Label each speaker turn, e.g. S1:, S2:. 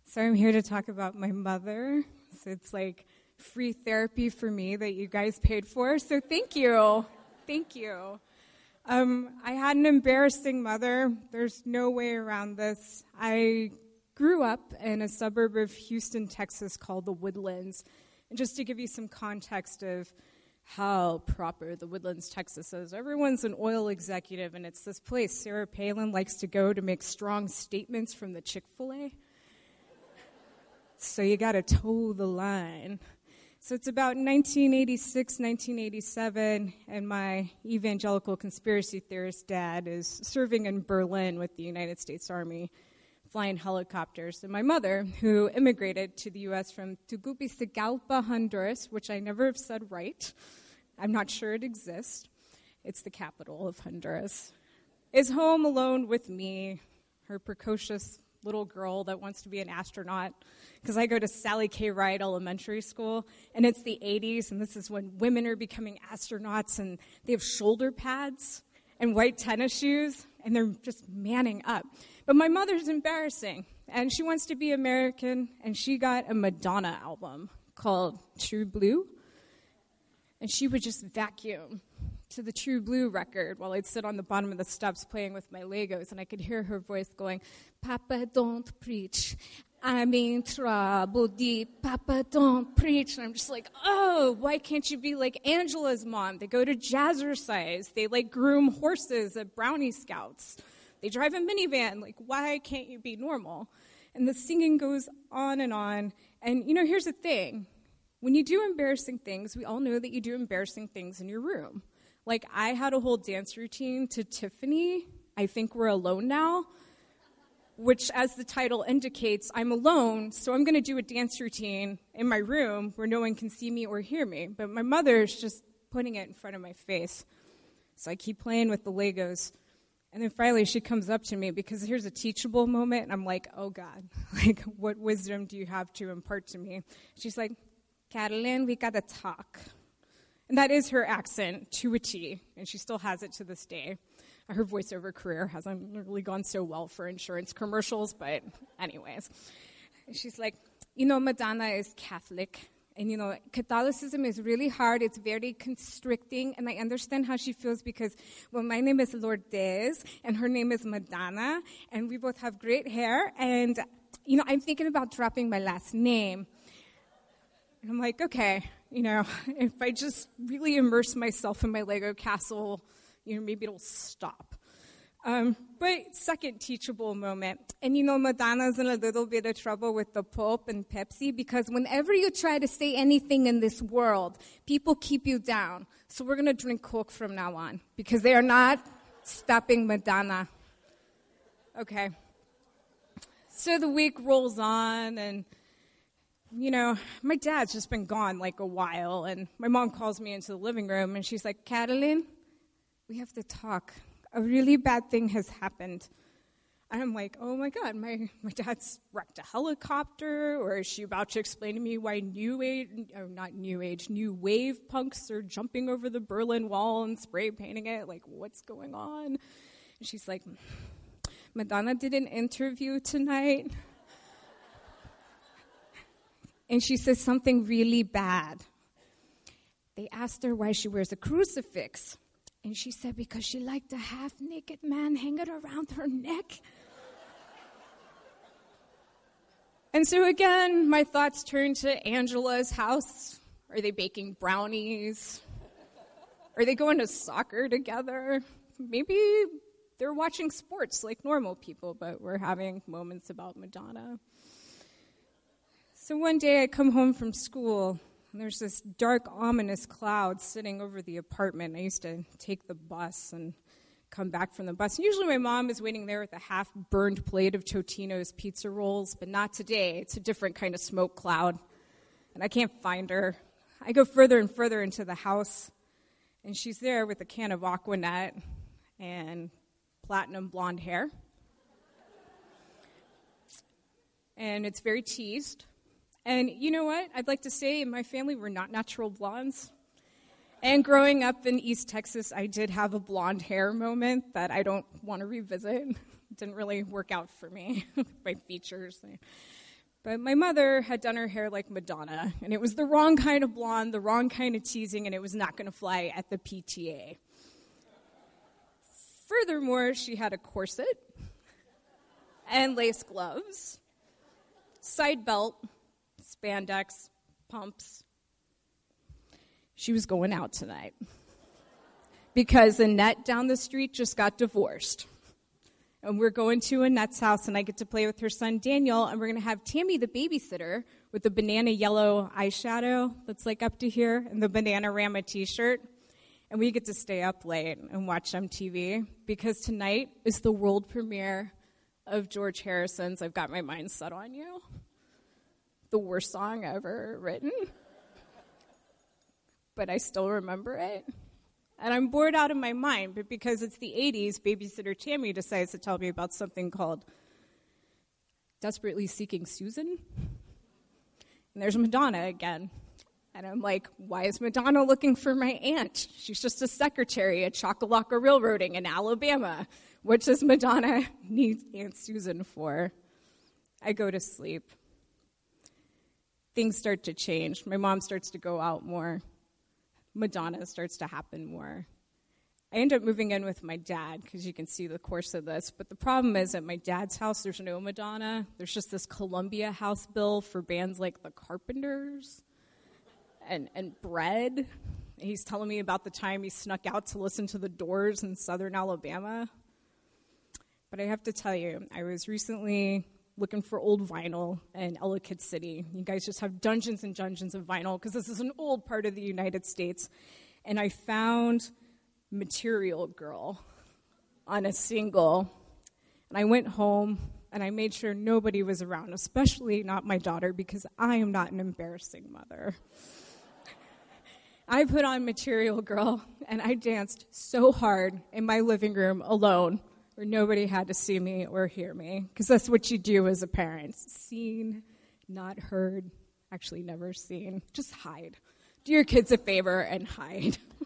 S1: So I'm here to talk about my mother. So it's like free therapy for me that you guys paid for. So thank you. Thank you. I had an embarrassing mother. There's no way around this. I grew up in a suburb of Houston, Texas called the Woodlands. And just to give you some context of how proper the Woodlands, Texas is, everyone's an oil executive, and it's this place Sarah Palin likes to go to make strong statements from the Chick-fil-A. So you got to toe the line. So it's about 1986, 1987, and my evangelical conspiracy theorist dad is serving in Berlin with the United States Army, flying helicopters. And my mother, who immigrated to the U.S. from Tegucigalpa, Honduras, which I never have said right. I'm not sure it exists. It's the capital of Honduras. Is home alone with me, her precocious little girl that wants to be an astronaut, because I go to Sally K. Wright Elementary School, and it's the 80s, and this is when women are becoming astronauts, and they have shoulder pads and white tennis shoes, and they're just manning up. But my mother's embarrassing, and she wants to be American, and she got a Madonna album called True Blue, and she would just vacuum to the True Blue record while I'd sit on the bottom of the steps playing with my Legos, and I could hear her voice going, "Papa, don't preach. I'm in trouble deep. Papa, don't preach." And I'm just like, oh, why can't you be like Angela's mom? They go to jazzercise. They, groom horses at Brownie Scouts. They drive a minivan. Why can't you be normal? And the singing goes on. And, here's the thing. When you do embarrassing things, we all know that you do embarrassing things in your room. I had a whole dance routine to Tiffany, I Think We're Alone Now, which, as the title indicates, I'm alone, so I'm going to do a dance routine in my room where no one can see me or hear me. But my mother's just putting it in front of my face. So I keep playing with the Legos. And then finally she comes up to me, because here's a teachable moment, and I'm like, oh, God, what wisdom do you have to impart to me? She's like, "Catalin, we got to talk." And that is her accent to a T, and she still has it to this day. Her voiceover career hasn't really gone so well for insurance commercials, but anyways. She's like, Madonna is Catholic, and, Catholicism is really hard. It's very constricting, and I understand how she feels because, well, my name is Lourdes, and her name is Madonna, and we both have great hair, and, I'm thinking about dropping my last name. And I'm like, okay, if I just really immerse myself in my Lego castle, maybe it'll stop. But second teachable moment. And Madonna's in a little bit of trouble with the Pope and Pepsi, because whenever you try to say anything in this world, people keep you down. So we're going to drink Coke from now on, because they are not stopping Madonna. Okay. So the week rolls on, and my dad's just been gone a while, and my mom calls me into the living room, and she's like, "Catalin, we have to talk. A really bad thing has happened." And I'm like, oh my God, my dad's wrecked a helicopter, or is she about to explain to me why new wave punks are jumping over the Berlin Wall and spray painting it? What's going on? And she's like, "Madonna did an interview tonight, and she says something really bad. They asked her why she wears a crucifix. And she said because she liked a half-naked man hanging around her neck." And so again, my thoughts turn to Angela's house. Are they baking brownies? Are they going to soccer together? Maybe they're watching sports like normal people, but we're having moments about Madonna. So one day I come home from school, and there's this dark, ominous cloud sitting over the apartment. I used to take the bus and come back from the bus. And usually my mom is waiting there with a half-burned plate of Totino's pizza rolls, but not today. It's a different kind of smoke cloud, and I can't find her. I go further and further into the house, and she's there with a can of Aquanet and platinum blonde hair. And it's very teased. And you know what? I'd like to say in my family, we're not natural blondes. And growing up in East Texas, I did have a blonde hair moment that I don't want to revisit. It didn't really work out for me, my features. But my mother had done her hair like Madonna, and it was the wrong kind of blonde, the wrong kind of teasing, and it was not going to fly at the PTA. Furthermore, she had a corset and lace gloves, side belt, spandex, pumps. She was going out tonight because Annette down the street just got divorced. And we're going to Annette's house, and I get to play with her son, Daniel, and we're going to have Tammy, the babysitter, with the banana yellow eyeshadow that's like up to here, and the Bananarama t-shirt. And we get to stay up late and watch MTV, because tonight is the world premiere of George Harrison's I've Got My Mind Set on You, the worst song ever written. But I still remember it. And I'm bored out of my mind, but because it's the 80s, babysitter Tammy decides to tell me about something called Desperately Seeking Susan. And there's Madonna again. And I'm like, why is Madonna looking for my aunt? She's just a secretary at Chocolaca Railroading in Alabama. What does Madonna need Aunt Susan for? I go to sleep. Things start to change. My mom starts to go out more. Madonna starts to happen more. I end up moving in with my dad, because you can see the course of this. But the problem is, at my dad's house, there's no Madonna. There's just this Columbia House bill for bands like the Carpenters and Bread. He's telling me about the time he snuck out to listen to the Doors in southern Alabama. But I have to tell you, I was recently looking for old vinyl in Ellicott City. You guys just have dungeons and dungeons of vinyl, because this is an old part of the United States. And I found Material Girl on a single. And I went home, and I made sure nobody was around, especially not my daughter, because I am not an embarrassing mother. I put on Material Girl, and I danced so hard in my living room alone, where nobody had to see me or hear me, because that's what you do as a parent. Seen, not heard, actually never seen. Just hide. Do your kids a favor and hide.